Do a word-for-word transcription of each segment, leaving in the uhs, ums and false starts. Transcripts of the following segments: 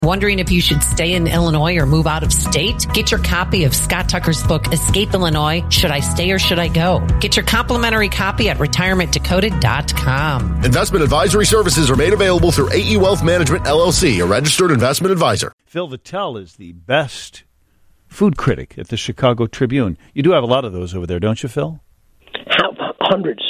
Wondering if you should stay in Illinois or move out of state? Get your copy of Scott Tucker's book, Escape Illinois, Should I Stay or Should I Go? Get your complimentary copy at retirement decoded dot com. Investment advisory services are made available through A E Wealth Management, L L C, a registered investment advisor. Phil Vitale is the best food critic at the Chicago Tribune. You do have a lot of those over there, don't you, Phil? How, hundreds.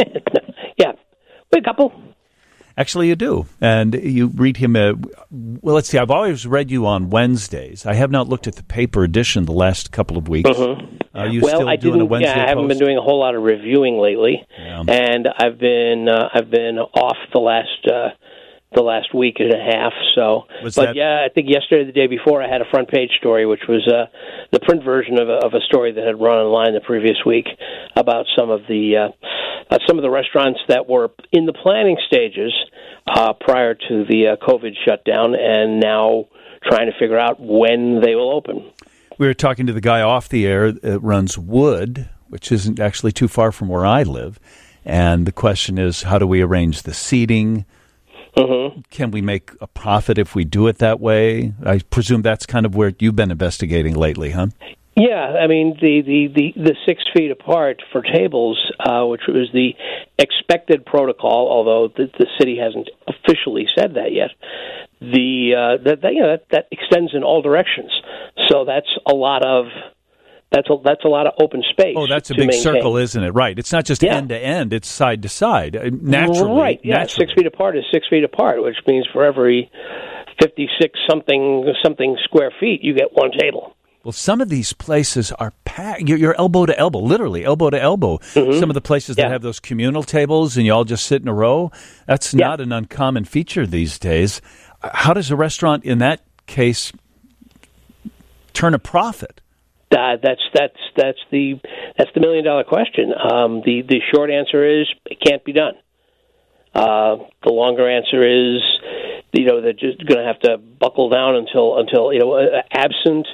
Yeah, a couple. Actually, you do. And you read him, uh, well, let's see, I've always read you on Wednesdays. I have not looked at the paper edition the last couple of weeks. Mm-hmm. Are you well, still I doing a didn't, Wednesday yeah, I haven't post? been doing a whole lot of reviewing lately. Yeah. And I've been uh, I've been off the last uh, the last week and a half. So, Was But that- yeah, I think yesterday or the day before I had a front page story, which was uh, the print version of a, of a story that had run online the previous week about some of the uh, uh, some of the restaurants that were in the planning stages uh, prior to the uh, COVID shutdown, and now trying to figure out when they will open. We were talking to the guy off the air that runs Wood, which isn't actually too far from where I live. And the question is, how do we arrange the seating? Mm-hmm. Can we make a profit if we do it that way? I presume that's kind of where you've been investigating lately, huh? Yeah, I mean, the, the, the, the six feet apart for tables, uh, which was the expected protocol, although the, the city hasn't officially said that yet, the uh, that, that, you know, that, that extends in all directions. So that's a lot of that's a, that's a lot of open space. Oh, that's a to big maintain. circle, isn't it? Right. It's not just Yeah. end to end, it's side to side. Uh, Naturally. Right, yeah, naturally. six feet apart is six feet apart, which means for every fifty-six something something square feet, you get one table. Well, some of these places are packed. You're, you're elbow to elbow, literally elbow to elbow. Mm-hmm. Some of the places Yeah. that have those communal tables and you all just sit in a row, that's Yeah. not an uncommon feature these days. Uh, How does a restaurant in that case turn a profit? Uh, that's that's that's the that's the million dollar question. Um, the the short answer is it can't be done. Uh, the longer answer is, you know, they're just going to have to buckle down until until you know, uh, absent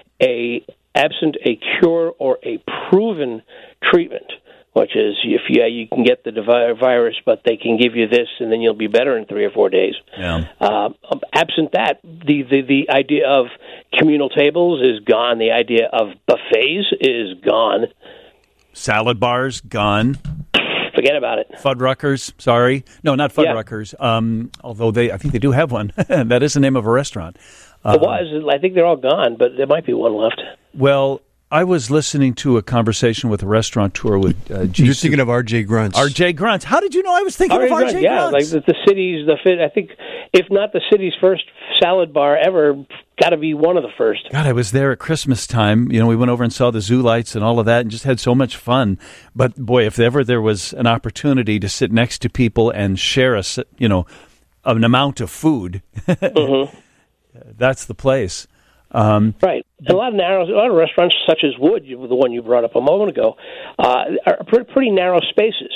a absent a cure or a proven treatment, which is if yeah you can get the devi- virus, but they can give you this, and then you'll be better in three or four days. Yeah. Uh, absent that, the, the the idea of communal tables is gone. The idea of buffets is gone. Salad bars, gone. Forget about it. Fuddruckers, sorry. No, not Yeah. Fuddruckers. Um, although they, I think they do have one. That is the name of a restaurant. Uh, It was. I think they're all gone, but there might be one left. Well, I was listening to a conversation with a restaurateur with uh, G. You're thinking of R J Grunts. R J Grunts. How did you know I was thinking R J of R J Grunts, yeah, Grunts? like the, the city's the fit. I think, if not the city's first salad bar ever, got to be one of the first. God, I was there at Christmas time. You know, we went over and saw the zoo lights and all of that and just had so much fun. But, boy, if ever there was an opportunity to sit next to people and share, a, s- you know, an amount of food, Mm-hmm. that's the place. Um, Right. And a lot of narrow, a lot of restaurants, such as Wood, you- the one you brought up a moment ago, uh, are pre- pretty narrow spaces.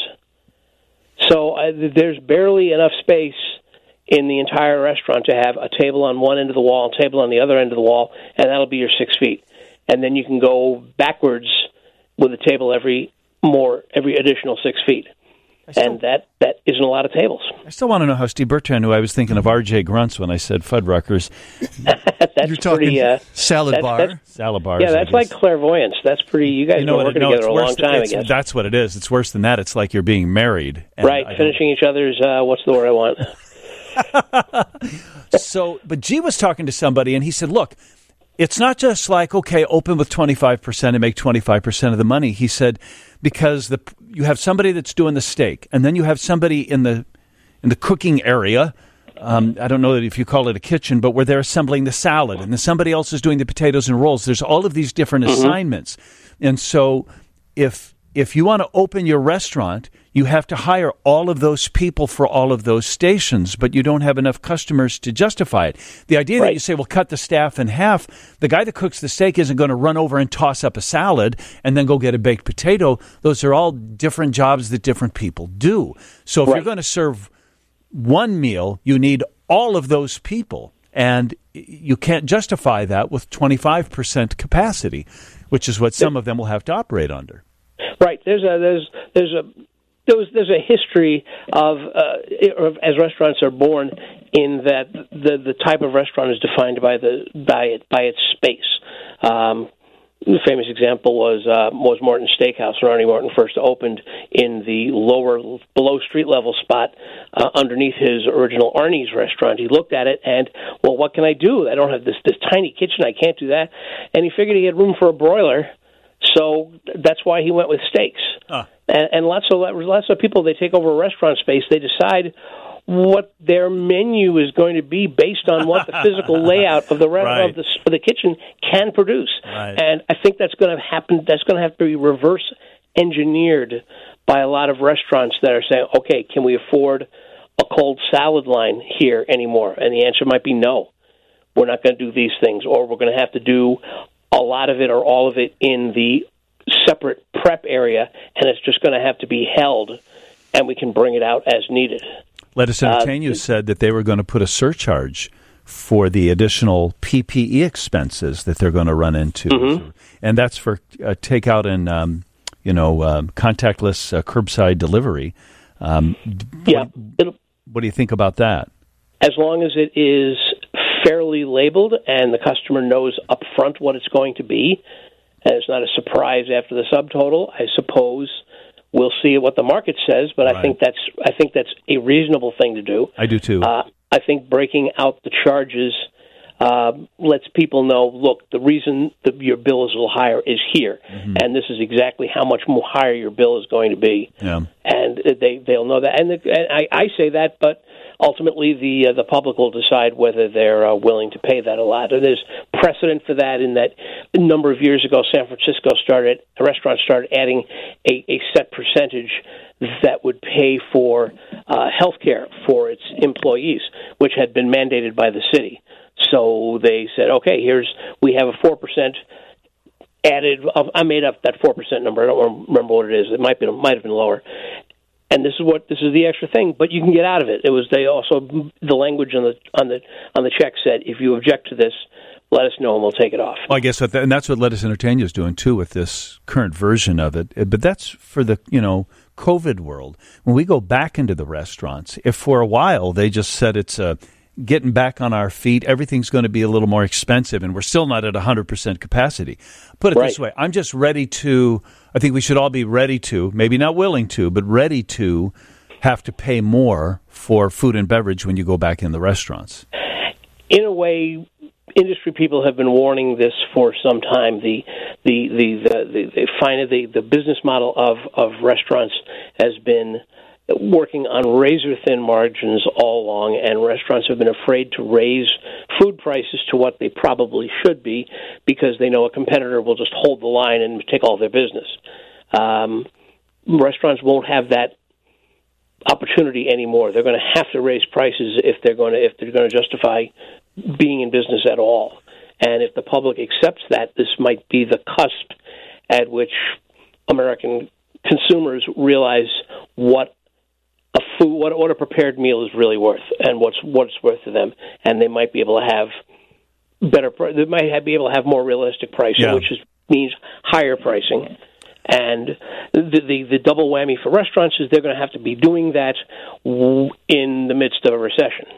So uh, there's barely enough space in the entire restaurant to have a table on one end of the wall, a table on the other end of the wall, and that'll be your six feet. And then you can go backwards with a table every more every additional six feet. And that, that isn't a lot of tables. I still want to know how Steve Bertrand knew I was thinking of R J Grunts when I said Fuddruckers. That's You're talking pretty, uh, salad that's- bar. that's- Salad bars. yeah, I that's like guess. clairvoyance. That's pretty. You guys You know have what? been No, working it's together a worse long than- time, I it's- guess. That's what it is. It's worse than that. It's like you're being married. And I Right, don't- finishing each other's. Uh, what's the word I want? So, but G was talking to somebody, and he said, look, it's not just like, okay, open with twenty-five percent and make twenty-five percent of the money. He said, because the you have somebody that's doing the steak, and then you have somebody in the in the cooking area. Um, I don't know if you call it a kitchen, but where they're assembling the salad, and then somebody else is doing the potatoes and rolls. There's all of these different Mm-hmm. assignments. And so if if you want to open your restaurant, you have to hire all of those people for all of those stations, but you don't have enough customers to justify it. The idea that Right. you say, well, cut the staff in half, the guy that cooks the steak isn't going to run over and toss up a salad and then go get a baked potato. Those are all different jobs that different people do. So if Right. you're going to serve one meal, you need all of those people. And you can't justify that with twenty-five percent capacity, which is what some of them will have to operate under. Right. There's a there's there's a there's there's a history of, uh, of as restaurants are born in that the the type of restaurant is defined by the by it by its space. Um, The famous example was uh, was Morton Steakhouse when Arnie Morton first opened in the lower, below street level spot uh, underneath his original Arnie's restaurant. He looked at it and, well, what can I do? I don't have this this tiny kitchen. I can't do that. And he figured he had room for a broiler, so that's why he went with steaks. Huh. And, and lots of lots of people, they take over a restaurant space. They decide what their menu is going to be based on what the physical layout of the re- right. of the of the kitchen can produce. Right. And I think that's going to happen. That's going to have to be reverse engineered by a lot of restaurants that are saying, "Okay, can we afford a cold salad line here anymore?" And the answer might be no. We're not going to do these things, or we're going to have to do a lot of it or all of it in the separate prep area, and it's just going to have to be held, and we can bring it out as needed. Lettuce Entertainment uh, said that they were going to put a surcharge for the additional P P E expenses that they're going to run into, mm-hmm. and that's for uh, takeout and um, you know um, contactless uh, curbside delivery. Um, yeah, what, what do you think about that? As long as it is fairly labeled and the customer knows up front what it's going to be, and it's not a surprise after the subtotal, I suppose we'll see what the market says. But right. I think that's I think that's a reasonable thing to do. I do too. Uh, I think breaking out the charges uh, lets people know, look, the reason that your bill is a little higher is here, mm-hmm. and this is exactly how much more higher your bill is going to be. Yeah. And they they'll know that. And, the, and I, I say that, but ultimately the uh, the public will decide whether they're uh, willing to pay that a lot. And there's precedent for that in that a number of years ago, San Francisco started a restaurant started adding a, a set percentage that would pay for uh, health care for its employees, which had been mandated by the city. So they said, okay, here's we have a four percent added. I made up that four percent number. I don't remember what it is. It might be might have been lower. And this is what this is the extra thing, but you can get out of it. It was they also the language on the on the on the check said, if you object to this, let us know and we'll take it off. Well, I guess that, and that's what Lettuce Entertainment is doing too with this current version of it. But that's for the you know COVID world. When we go back into the restaurants, if for a while they just said it's a getting back on our feet, everything's going to be a little more expensive, and we're still not at one hundred percent capacity. Put it right. this way, I'm just ready to, I think we should all be ready to, maybe not willing to, but ready to have to pay more for food and beverage when you go back in the restaurants. In a way, industry people have been warning this for some time. The the the the the, the, find the, the business model of, of restaurants has been working on razor-thin margins all along, and restaurants have been afraid to raise food prices to what they probably should be because they know a competitor will just hold the line and take all their business. Um, restaurants won't have that opportunity anymore. They're going to have to raise prices if they're going to if they're going to justify being in business at all. And if the public accepts that, this might be the cusp at which American consumers realize what a food, what, what a prepared meal is really worth, and what's what it's worth to them, and they might be able to have better. They might have, be able to have more realistic pricing, yeah. which is, means higher pricing. And the, the the double whammy for restaurants is they're going to have to be doing that in the midst of a recession.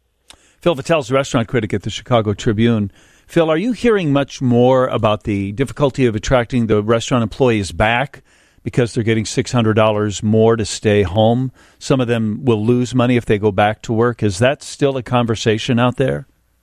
Phil Vitale's restaurant critic at the Chicago Tribune. Phil, are you hearing much more about the difficulty of attracting the restaurant employees back because they're getting six hundred dollars more to stay home? Some of them will lose money if they go back to work. Is that still a conversation out there?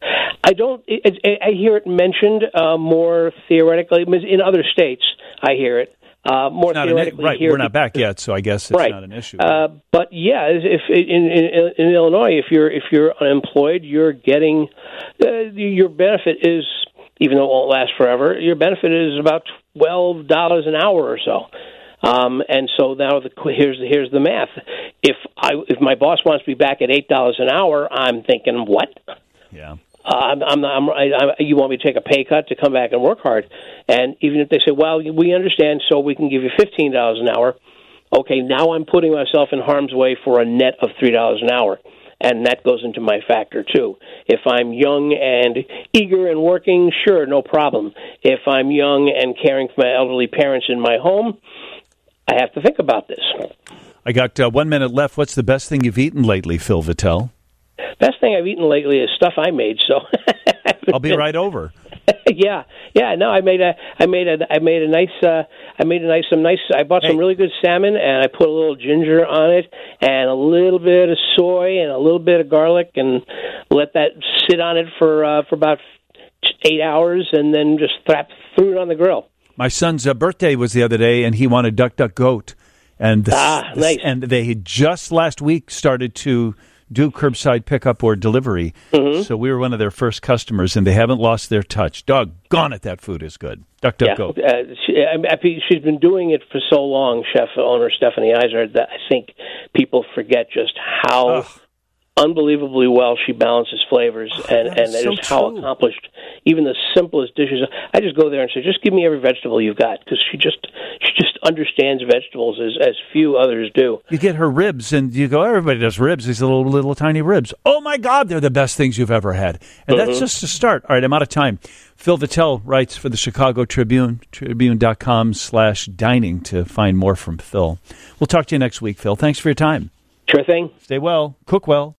I don't. I, I hear it mentioned uh, more theoretically. In other states, I hear it. Uh, more theoretically, an, right? Here, we're not back yet, so I guess it's right. not an issue. Uh, but yeah, if in, in, in Illinois, if you're if you're unemployed, you're getting uh, your benefit is, even though it won't last forever, your benefit is about twelve dollars an hour or so. Um, and so now the, here's the, here's the math. If I if my boss wants me back at eight dollars an hour, I'm thinking what? Yeah. Uh, I'm, I'm not, I'm, I, I, you want me to take a pay cut to come back and work hard? And even if they say, well, we understand, so we can give you fifteen dollars an hour, okay, now I'm putting myself in harm's way for a net of three dollars an hour. And that goes into my factor, too. If I'm young and eager and working, sure, no problem. If I'm young and caring for my elderly parents in my home, I have to think about this. I got uh, one minute left. What's the best thing you've eaten lately, Phil Vitale? Best thing I've eaten lately is stuff I made. So I'll be right over. yeah, yeah. No, I made a, I made a, I made a nice, uh, I made a nice, some nice. I bought Hey. some really good salmon, and I put a little ginger on it, and a little bit of soy, and a little bit of garlic, and let that sit on it for uh, for about eight hours, and then just thrap, threw it on the grill. My son's uh, birthday was the other day, and he wanted duck, duck, goat, and the, Ah, the- nice. and they had just last week started to do curbside pickup or delivery. Mm-hmm. So we were one of their first customers, and they haven't lost their touch. Doggone it, that food is good. Duck, duck, Yeah, goat. uh, she, I, I, think she's been doing it for so long, chef owner Stephanie Iser, that I think people forget just how Ugh. unbelievably well she balances flavors, and that and is so just how true. accomplished even the simplest dishes. I just go there and say, just give me every vegetable you've got, because she just she just understands vegetables as as few others do. You get her ribs, and you go, everybody does ribs, these little, little tiny ribs. Oh, my God, they're the best things you've ever had. And Mm-hmm. that's just a start. All right, I'm out of time. Phil Vitale writes for the Chicago Tribune, tribune.com slash dining to find more from Phil. We'll talk to you next week, Phil. Thanks for your time. Sure thing. Stay well. Cook well.